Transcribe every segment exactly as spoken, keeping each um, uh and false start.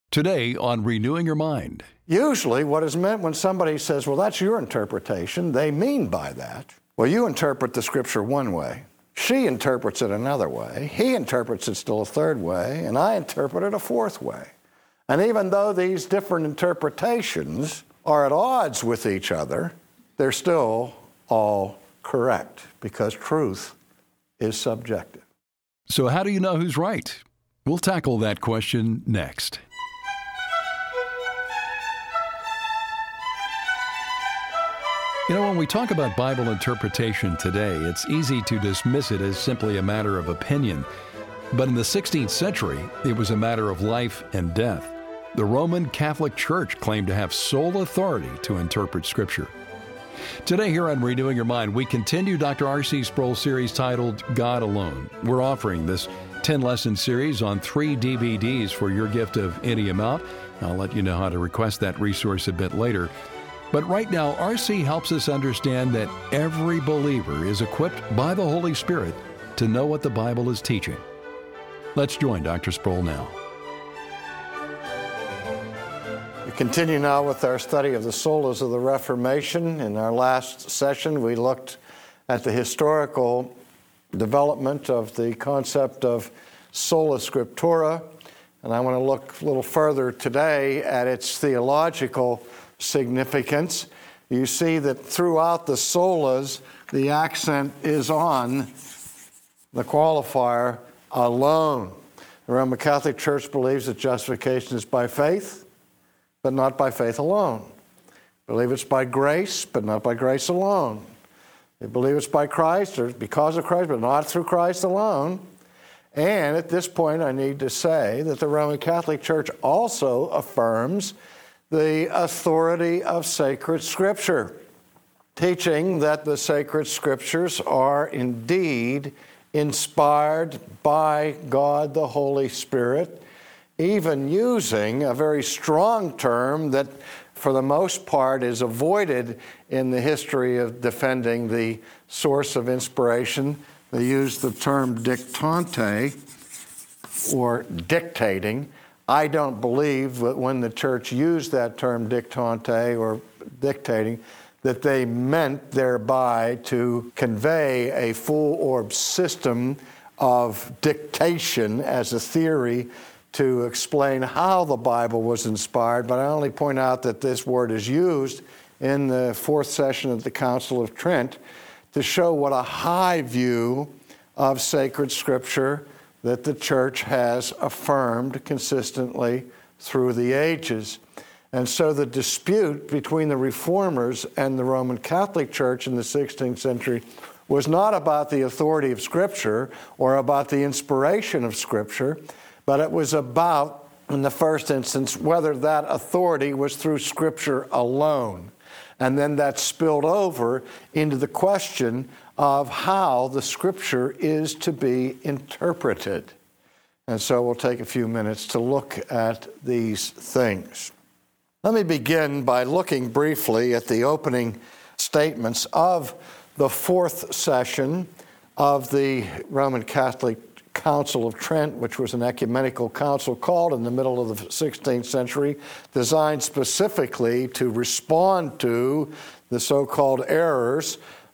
Today on Renewing Your Mind. Usually what is meant when somebody says, well, that's your interpretation, they mean by that, well, you interpret the Scripture one way. She interprets it another way. He interprets it still a third way. And I interpret it a fourth way. And even though these different interpretations are at odds with each other, they're still all correct because truth is subjective. So how do you know who's right? We'll tackle that question next. You know, when we talk about Bible interpretation today, it's easy to dismiss it as simply a matter of opinion. But in the sixteenth century, it was a matter of life and death. The Roman Catholic Church claimed to have sole authority to interpret Scripture. Today here on Renewing Your Mind, we continue Doctor R C Sproul's series titled God Alone. We're offering this ten-lesson series on three D V Ds for your gift of any amount. I'll let you know how to request that resource a bit later. But right now, R C helps us understand that every believer is equipped by the Holy Spirit to know what the Bible is teaching. Let's join Doctor Sproul now. We continue now with our study of the solas of the Reformation. In our last session, we looked at the historical development of the concept of sola scriptura, and I want to look a little further today at its theological significance. You see that throughout the solas, the accent is on the qualifier alone. The Roman Catholic Church believes that justification is by faith, but not by faith alone. They believe it's by grace, but not by grace alone. They believe it's by Christ or because of Christ, but not through Christ alone. And at this point, I need to say that the Roman Catholic Church also affirms the authority of sacred Scripture, teaching that the sacred Scriptures are indeed inspired by God the Holy Spirit, even using a very strong term that for the most part is avoided in the history of defending the source of inspiration. They use the term dictante, or dictating. I don't believe that when the church used that term dictante or dictating, that they meant thereby to convey a full-orbed system of dictation as a theory to explain how the Bible was inspired, but I only point out that this word is used in the fourth session of the Council of Trent to show what a high view of sacred Scripture that the church has affirmed consistently through the ages. And so the dispute between the Reformers and the Roman Catholic Church in the sixteenth century was not about the authority of Scripture or about the inspiration of Scripture, but it was about, in the first instance, whether that authority was through Scripture alone. And then that spilled over into the question of how the Scripture is to be interpreted. And so we'll take a few minutes to look at these things. Let me begin by looking briefly at the opening statements of the fourth session of the Roman Catholic Council of Trent, which was an ecumenical council called in the middle of the sixteenth century, designed specifically to respond to the so-called errors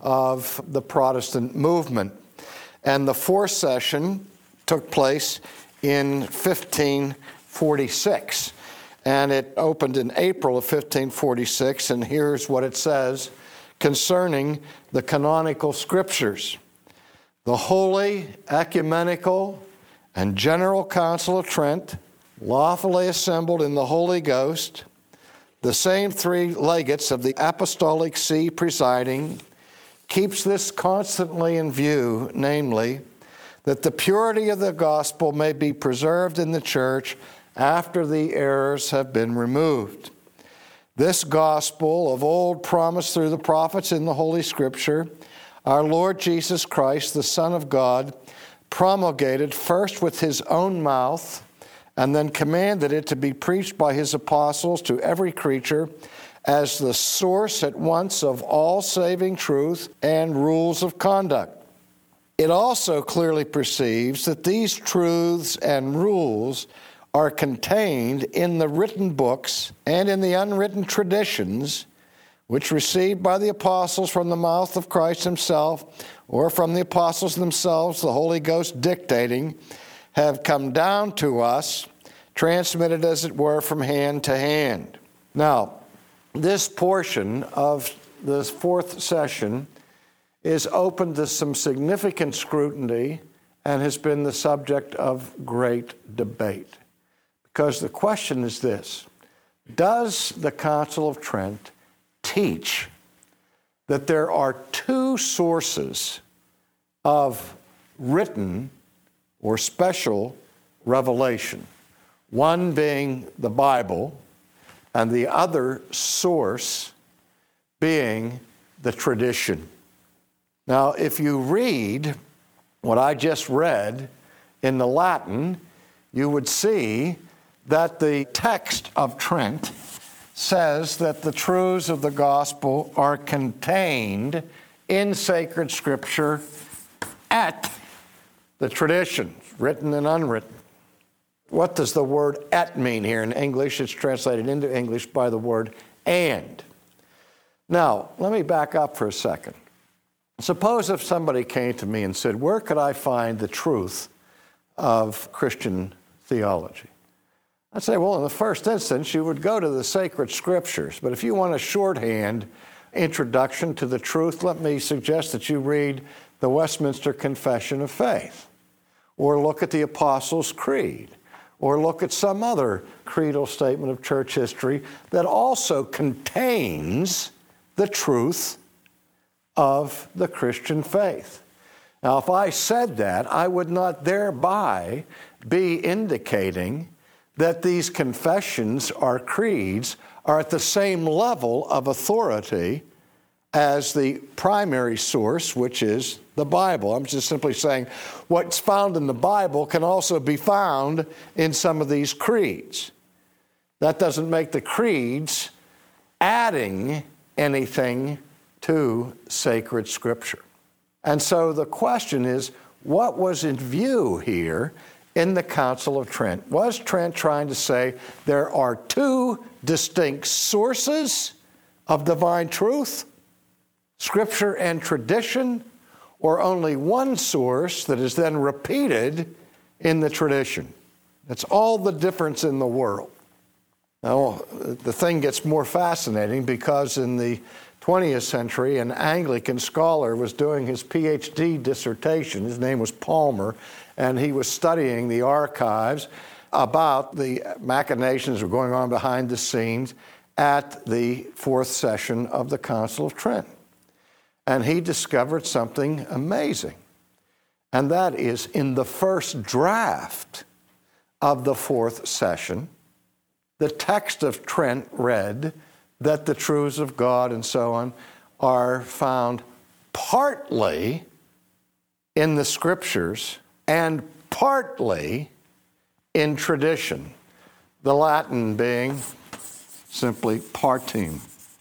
of the Protestant movement. And the fourth session took place in fifteen forty-six. And it opened in April of fifteen forty-six, and here's what it says concerning the canonical Scriptures. The Holy, Ecumenical, and General Council of Trent, lawfully assembled in the Holy Ghost, the same three legates of the Apostolic See presiding, keeps this constantly in view, namely, that the purity of the gospel may be preserved in the church after the errors have been removed. This gospel of old promised through the prophets in the Holy Scripture, our Lord Jesus Christ, the Son of God, promulgated first with his own mouth and then commanded it to be preached by his apostles to every creature as the source at once of all saving truth and rules of conduct. It also clearly perceives that these truths and rules are contained in the written books and in the unwritten traditions which received by the apostles from the mouth of Christ himself, or from the apostles themselves, the Holy Ghost dictating, have come down to us, transmitted as it were from hand to hand. Now, this portion of this fourth session is open to some significant scrutiny and has been the subject of great debate. Because the question is this: does the Council of Trent teach that there are two sources of written or special revelation, one being the Bible and the other source being the tradition? Now, if you read what I just read in the Latin, you would see that the text of Trent says that the truths of the gospel are contained in sacred scripture at the tradition, written and unwritten. What does the word "at" mean here? In English, it's translated into English by the word "and." Now, let me back up for a second. Suppose if somebody came to me and said, where could I find the truth of Christian theology? I'd say, well, in the first instance, you would go to the sacred scriptures. But if you want a shorthand introduction to the truth, let me suggest that you read the Westminster Confession of Faith, or look at the Apostles' Creed, or look at some other creedal statement of church history that also contains the truth of the Christian faith. Now, if I said that, I would not thereby be indicating that these confessions or creeds are at the same level of authority as the primary source, which is the Bible. I'm just simply saying what's found in the Bible can also be found in some of these creeds. That doesn't make the creeds adding anything to sacred scripture. And so the question is, what was in view here in the Council of Trent? Was Trent trying to say there are two distinct sources of divine truth, scripture and tradition, or only one source that is then repeated in the tradition? That's all the difference in the world. Now, the thing gets more fascinating because in the twentieth century, an Anglican scholar was doing his P H D dissertation. His name was Palmer, and he was studying the archives about the machinations that were going on behind the scenes at the fourth session of the Council of Trent. And he discovered something amazing, and that is in the first draft of the fourth session, the text of Trent read that the truths of God and so on are found partly in the scriptures and partly in tradition, the Latin being simply partem.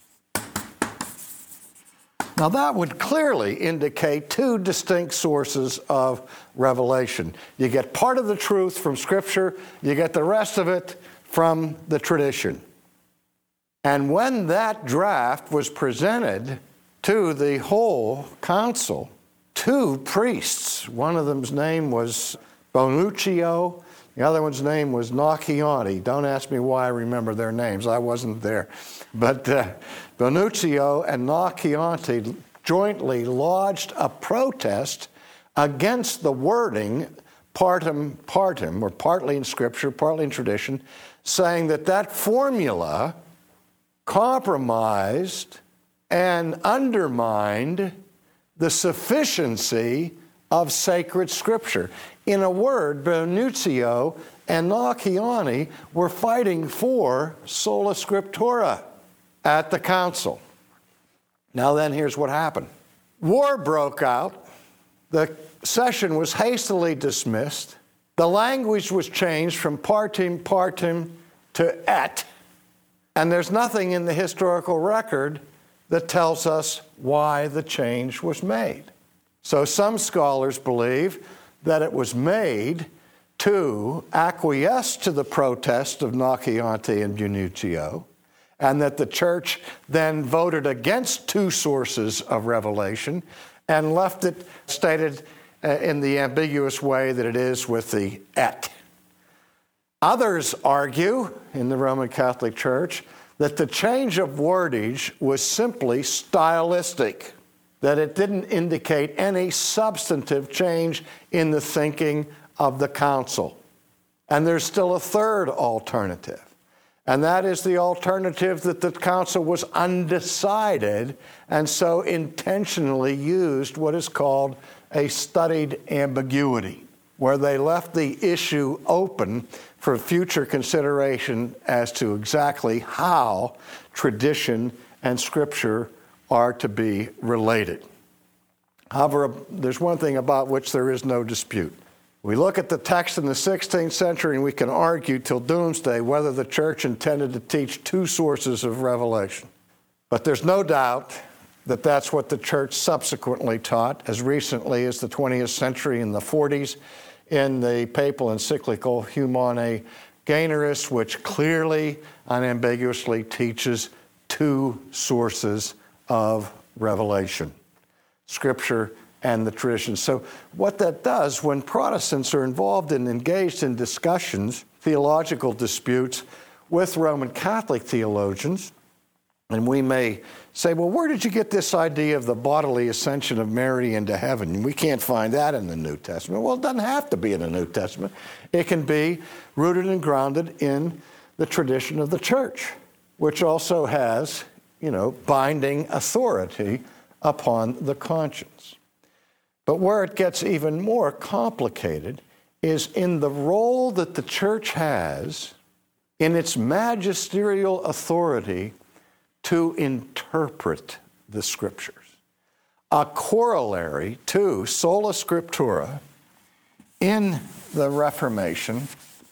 Now that would clearly indicate two distinct sources of revelation. You get part of the truth from scripture, you get the rest of it from the tradition. And when that draft was presented to the whole council, two priests, one of them's name was Bonuccio, the other one's name was Naccianti. Don't ask me why I remember their names. I wasn't there. But uh, Bonuccio and Naccianti jointly lodged a protest against the wording partem partem, or partly in Scripture, partly in tradition, saying that that formula compromised and undermined the sufficiency of sacred Scripture. In a word, Bonuccio and Naccianti were fighting for sola scriptura at the council. Now then, here's what happened. War broke out. The session was hastily dismissed. The language was changed from partem partem to et. And there's nothing in the historical record that tells us why the change was made. So some scholars believe that it was made to acquiesce to the protest of Naciante and Munutio, and that the church then voted against two sources of revelation and left it stated in the ambiguous way that it is with the et. Others argue in the Roman Catholic Church that the change of wordage was simply stylistic, that it didn't indicate any substantive change in the thinking of the council. And there's still a third alternative, and that is the alternative that the council was undecided and so intentionally used what is called a studied ambiguity, where they left the issue open for future consideration as to exactly how tradition and Scripture are to be related. However, there's one thing about which there is no dispute. We look at the text in the sixteenth century and we can argue till doomsday whether the church intended to teach two sources of revelation. But there's no doubt that that's what the church subsequently taught as recently as the twentieth century in the forties in the papal encyclical Humanae Generis, which clearly, unambiguously teaches two sources of revelation, Scripture and the tradition. So what that does when Protestants are involved and engaged in discussions, theological disputes with Roman Catholic theologians, and we may say, well, where did you get this idea of the bodily ascension of Mary into heaven? We can't find that in the New Testament. Well, it doesn't have to be in the New Testament. It can be rooted and grounded in the tradition of the church, which also has, you know, binding authority upon the conscience. But where it gets even more complicated is in the role that the church has in its magisterial authority to interpret the Scriptures. A corollary to sola scriptura in the Reformation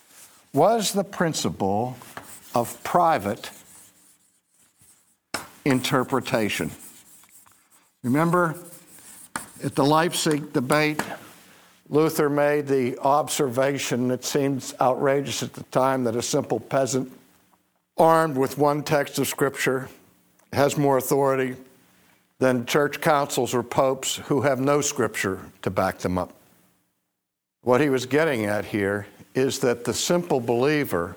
was the principle of private interpretation. Remember, at the Leipzig debate, Luther made the observation that seems outrageous at the time that a simple peasant armed with one text of Scripture has more authority than church councils or popes who have no Scripture to back them up. What he was getting at here is that the simple believer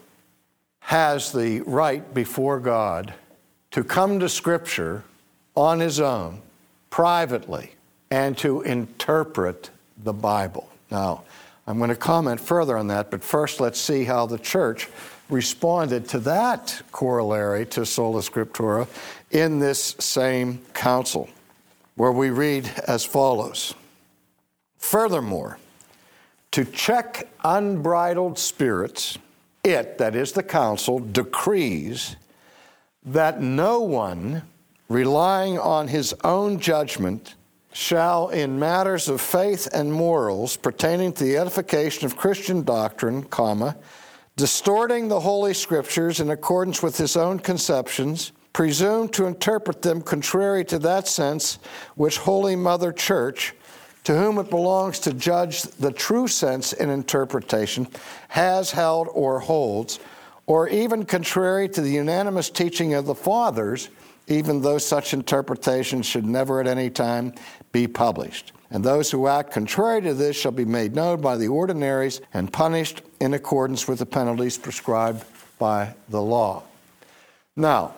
has the right before God to come to Scripture on his own, privately, and to interpret the Bible. Now, I'm going to comment further on that, but first let's see how the church responded to that corollary to sola scriptura in this same council, where we read as follows. Furthermore, to check unbridled spirits, it, that is the council, decrees that no one, relying on his own judgment, shall in matters of faith and morals pertaining to the edification of Christian doctrine, comma, distorting the Holy Scriptures in accordance with his own conceptions, presume to interpret them contrary to that sense which Holy Mother Church, to whom it belongs to judge the true sense in interpretation, has held or holds, or even contrary to the unanimous teaching of the Fathers, even though such interpretations should never at any time be published. And those who act contrary to this shall be made known by the ordinaries and punished in accordance with the penalties prescribed by the law. Now,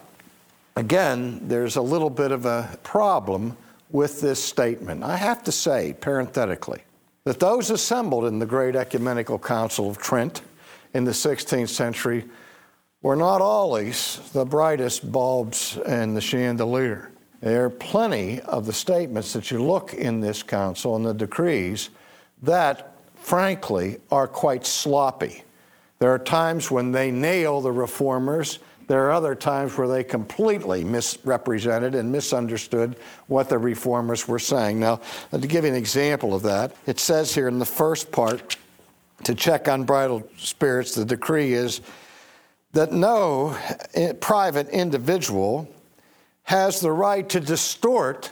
again, there's a little bit of a problem with this statement. I have to say, parenthetically, that those assembled in the Great Ecumenical Council of Trent in the sixteenth century were not always the brightest bulbs in the chandelier. There are plenty of the statements that you look in this council and the decrees that, frankly, are quite sloppy. There are times when they nail the reformers. There are other times where they completely misrepresented and misunderstood what the reformers were saying. Now, to give you an example of that, it says here in the first part, to check unbridled spirits, the decree is that no private individual has the right to distort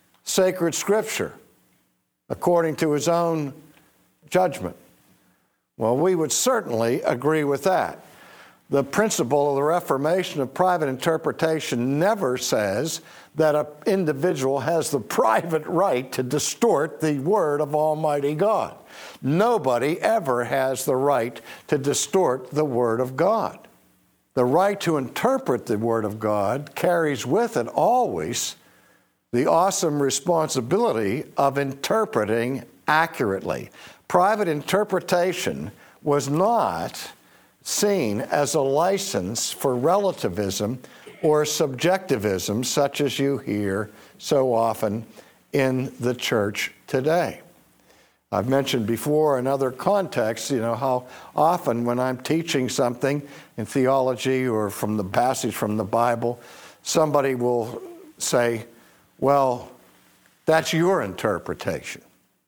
sacred Scripture according to his own judgment. Well, we would certainly agree with that. The principle of the Reformation of private interpretation never says that an individual has the private right to distort the Word of Almighty God. Nobody ever has the right to distort the Word of God. The right to interpret the Word of God carries with it always the awesome responsibility of interpreting accurately. Private interpretation was not seen as a license for relativism or subjectivism, such as you hear so often in the church today. I've mentioned before in other contexts, you know, how often when I'm teaching something in theology or from the passage from the Bible, somebody will say, well, that's your interpretation.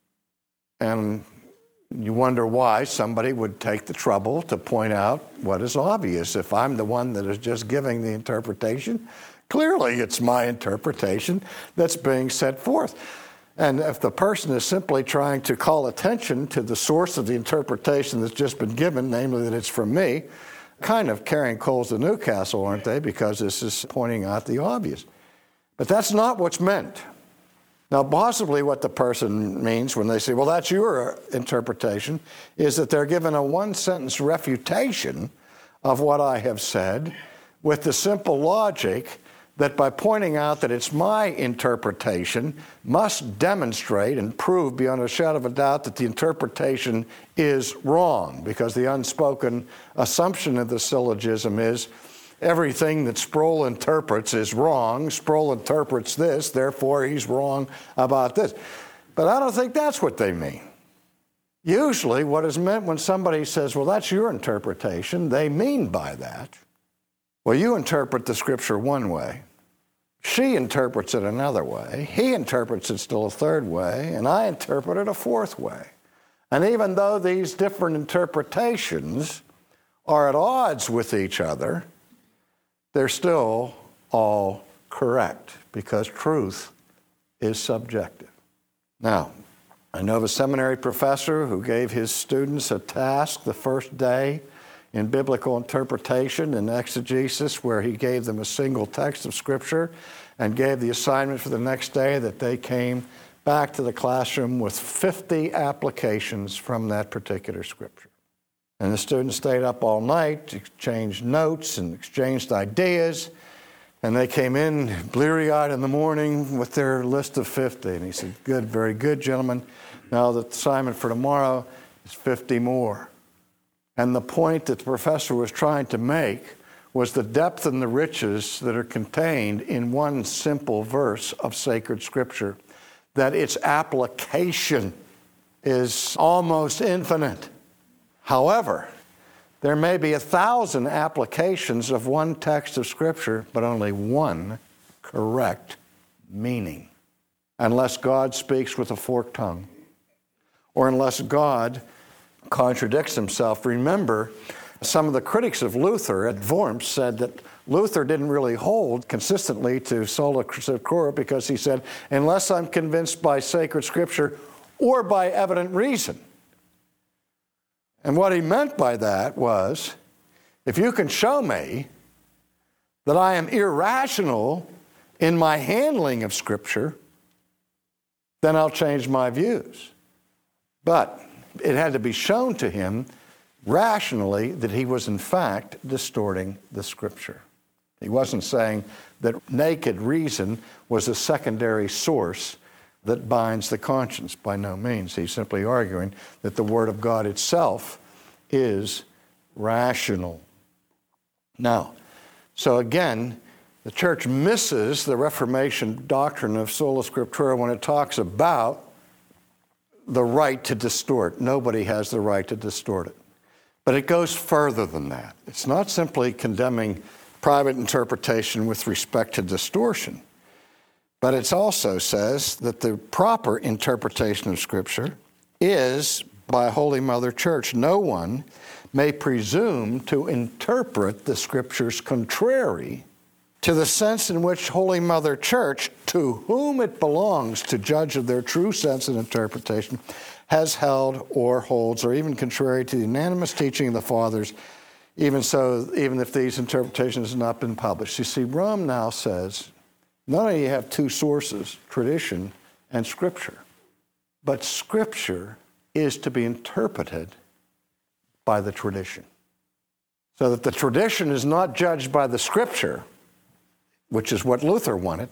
And you wonder why somebody would take the trouble to point out what is obvious. If I'm the one that is just giving the interpretation, clearly it's my interpretation that's being set forth. And if the person is simply trying to call attention to the source of the interpretation that's just been given, namely that it's from me, kind of carrying coals to Newcastle, aren't they? Because this is pointing out the obvious. But that's not what's meant. Now, possibly what the person means when they say, well, that's your interpretation, is that they're given a one-sentence refutation of what I have said with the simple logic that by pointing out that it's my interpretation must demonstrate and prove beyond a shadow of a doubt that the interpretation is wrong, because the unspoken assumption of the syllogism is everything that Sproul interprets is wrong. Sproul interprets this, therefore he's wrong about this. But I don't think that's what they mean. Usually what is meant when somebody says, well, that's your interpretation, they mean by that, well, you interpret the Scripture one way. She interprets it another way. He interprets it still a third way, and I interpret it a fourth way. And even though these different interpretations are at odds with each other, they're still all correct, because truth is subjective. Now, I know of a seminary professor who gave his students a task the first day in biblical interpretation and exegesis, where he gave them a single text of Scripture and gave the assignment for the next day that they came back to the classroom with fifty applications from that particular Scripture. And the students stayed up all night, exchanged notes and exchanged ideas, and they came in bleary-eyed in the morning with their list of fifty. And he said, good, very good, gentlemen. Now the assignment for tomorrow is fifty more. And the point that the professor was trying to make was the depth and the riches that are contained in one simple verse of sacred Scripture, that its application is almost infinite. However, there may be a thousand applications of one text of Scripture, but only one correct meaning, unless God speaks with a forked tongue, or unless God contradicts himself. Remember, some of the critics of Luther at Worms said that Luther didn't really hold consistently to sola scriptura, because he said, unless I'm convinced by sacred Scripture or by evident reason. And what he meant by that was, if you can show me that I am irrational in my handling of Scripture, then I'll change my views. But it had to be shown to him rationally that he was in fact distorting the Scripture. He wasn't saying that naked reason was a secondary source that binds the conscience. By no means. He's simply arguing that the Word of God itself is rational. Now, so again, the church misses the Reformation doctrine of sola scriptura when it talks about the right to distort. Nobody has the right to distort it. But it goes further than that. It's not simply condemning private interpretation with respect to distortion, but it also says that the proper interpretation of Scripture is by Holy Mother Church. No one may presume to interpret the Scriptures contrary to the sense in which Holy Mother Church, to whom it belongs to judge of their true sense and interpretation, has held or holds, or even contrary to the unanimous teaching of the Fathers, even so, even if these interpretations have not been published. You see, Rome now says, not only do you have two sources, tradition and Scripture, but Scripture is to be interpreted by the tradition. So that the tradition is not judged by the Scripture, which is what Luther wanted,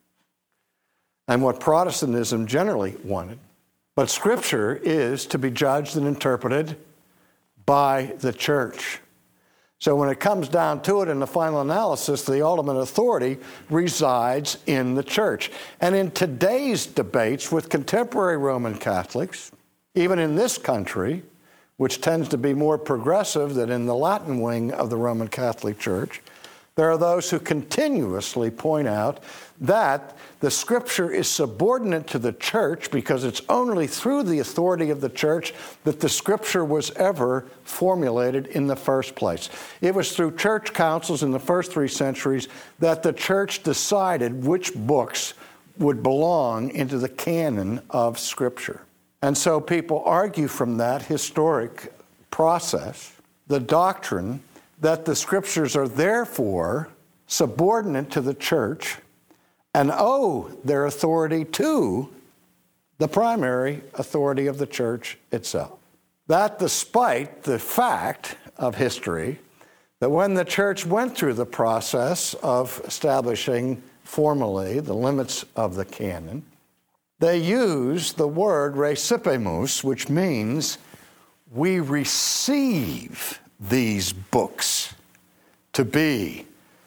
and what Protestantism generally wanted, but Scripture is to be judged and interpreted by the church. So when it comes down to it in the final analysis, the ultimate authority resides in the church. And in today's debates with contemporary Roman Catholics, even in this country, which tends to be more progressive than in the Latin wing of the Roman Catholic Church, there are those who continuously point out that the Scripture is subordinate to the church because it's only through the authority of the church that the Scripture was ever formulated in the first place. It was through church councils in the first three centuries that the church decided which books would belong into the canon of Scripture. And so people argue from that historic process the doctrine that the Scriptures are therefore subordinate to the church and owe their authority to the primary authority of the church itself. That despite the fact of history that when the church went through the process of establishing formally the limits of the canon, they used the word recipimus, which means we receive these books to be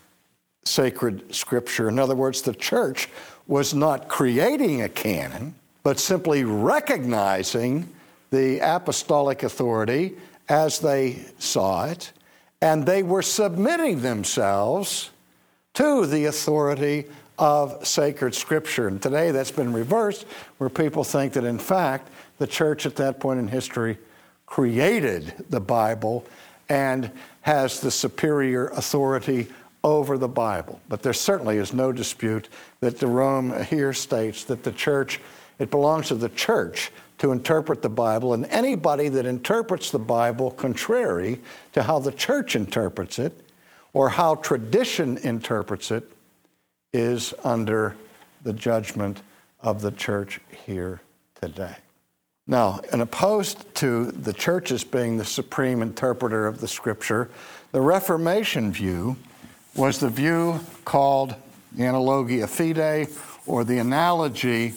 sacred Scripture. In other words, the church was not creating a canon, but simply recognizing the apostolic authority as they saw it, and they were submitting themselves to the authority of sacred Scripture. And today that's been reversed, where people think that in fact the church at that point in history created the Bible and has the superior authority over the Bible. But there certainly is no dispute that the Rome here states that the church, it belongs to the church to interpret the Bible, and anybody that interprets the Bible contrary to how the church interprets it or how tradition interprets it is under the judgment of the church here today. Now, and opposed to the churches being the supreme interpreter of the Scripture, the Reformation view was the view called the Analogia Fidei, or the analogy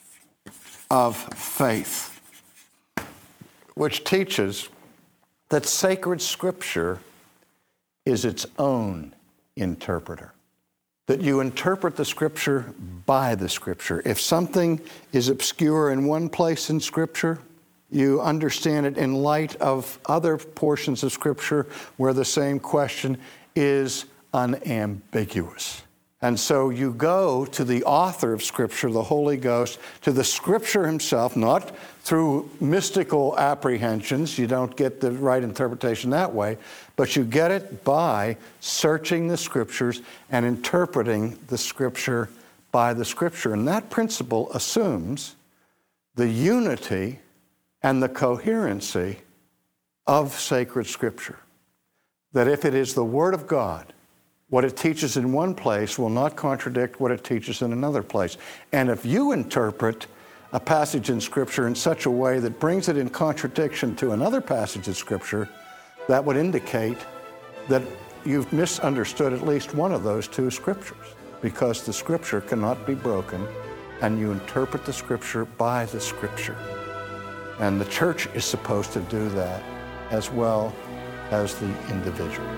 of faith, which teaches that sacred Scripture is its own interpreter. That you interpret the Scripture by the Scripture. If something is obscure in one place in Scripture, you understand it in light of other portions of Scripture where the same question is unambiguous. And so you go to the author of Scripture, the Holy Ghost, to the Scripture himself, not through mystical apprehensions. You don't get the right interpretation that way, but you get it by searching the Scriptures and interpreting the Scripture by the Scripture. And that principle assumes the unity and the coherency of sacred Scripture. That if it is the Word of God, what it teaches in one place will not contradict what it teaches in another place. And if you interpret a passage in Scripture in such a way that brings it in contradiction to another passage of Scripture, that would indicate that you've misunderstood at least one of those two Scriptures, because the Scripture cannot be broken, and you interpret the Scripture by the Scripture. And the church is supposed to do that as well as the individual.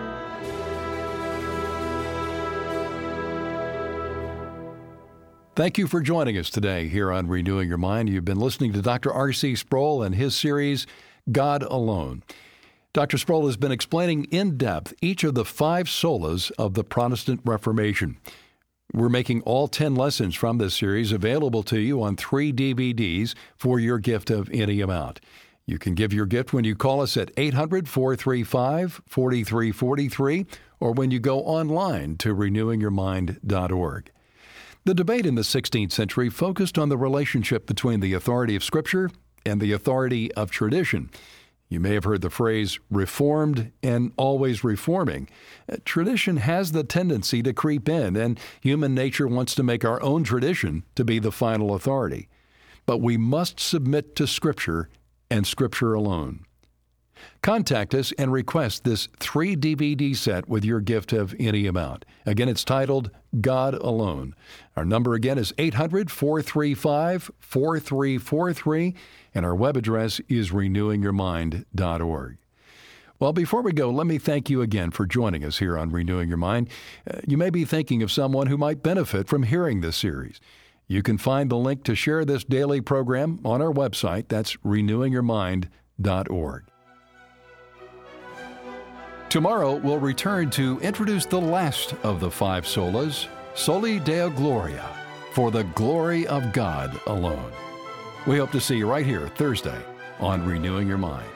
Thank you for joining us today here on Renewing Your Mind. You've been listening to Doctor R C Sproul and his series, God Alone. Doctor Sproul has been explaining in depth each of the five solas of the Protestant Reformation. We're making all ten lessons from this series available to you on three D V Ds for your gift of any amount. You can give your gift when you call us at eight hundred, four three five, four three four three or when you go online to renewing your mind dot org. The debate in the sixteenth century focused on the relationship between the authority of Scripture and the authority of tradition. You may have heard the phrase reformed and always reforming. Tradition has the tendency to creep in, and human nature wants to make our own tradition to be the final authority. But we must submit to Scripture and Scripture alone. Contact us and request this three D V D set with your gift of any amount. Again, it's titled God Alone. Our number again is eight hundred, four three five, four three four three, and our web address is renewing your mind dot org. Well, before we go, let me thank you again for joining us here on Renewing Your Mind. Uh, you may be thinking of someone who might benefit from hearing this series. You can find the link to share this daily program on our website. That's renewing your mind dot org. Tomorrow, we'll return to introduce the last of the five solas, Soli Deo Gloria, for the glory of God alone. We hope to see you right here Thursday on Renewing Your Mind.